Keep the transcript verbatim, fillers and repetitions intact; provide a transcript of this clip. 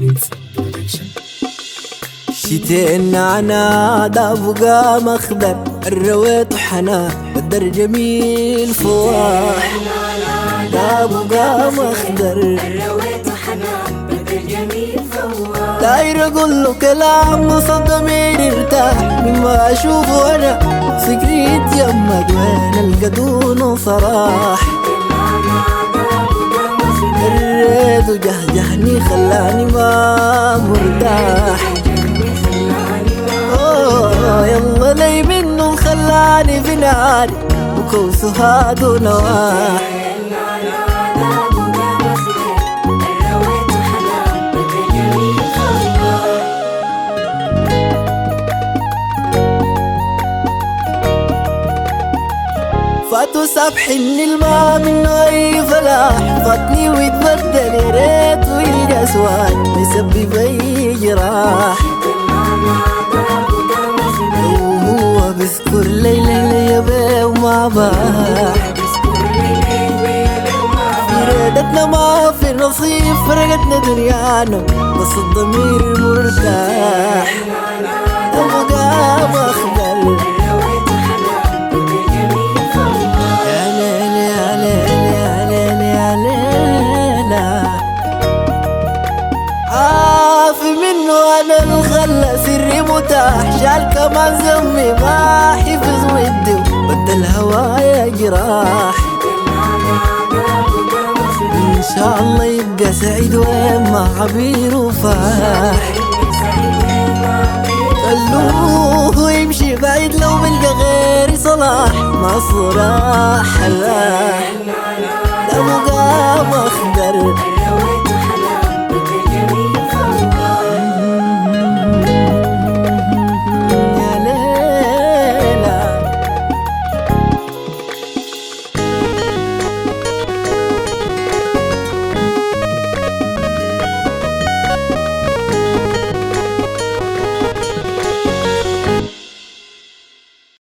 شتين نعناع ده بقى مخدر الرويت حنان بدر جميل فواح ده بقى مخدر الرويت حنان بدر جميل فواح داير اقول له كلام وسط ضميري ارتاح مما اشوفه انا فكري يتيمد وين القدون وصراح الريد وجهجهني خلاني ما مرتاح اوه يلا لي منه خلاني في ناري وكوسه هادو نواح فاتو سابحني الماء منه اي فلاح فاتني ويتبدل يا ريت ويلقى اسوان يسبب اي جراح وهو بذكر ليلة ليا بيه وما باح ريدتنا ما في نصيب فرقتنا دنيانا بس الضمير مرتاح أبقى مخبل عافي منه انا الخلى سري متاح شال كمان زمي ما حفظ ودي بدل هوايا جراح ان شاء الله يبقى سعيد وين ما عبير وفاح خلوه يمشي بعيد لو بلقى غيري صلاح ما صراح لا ده بقى مخدر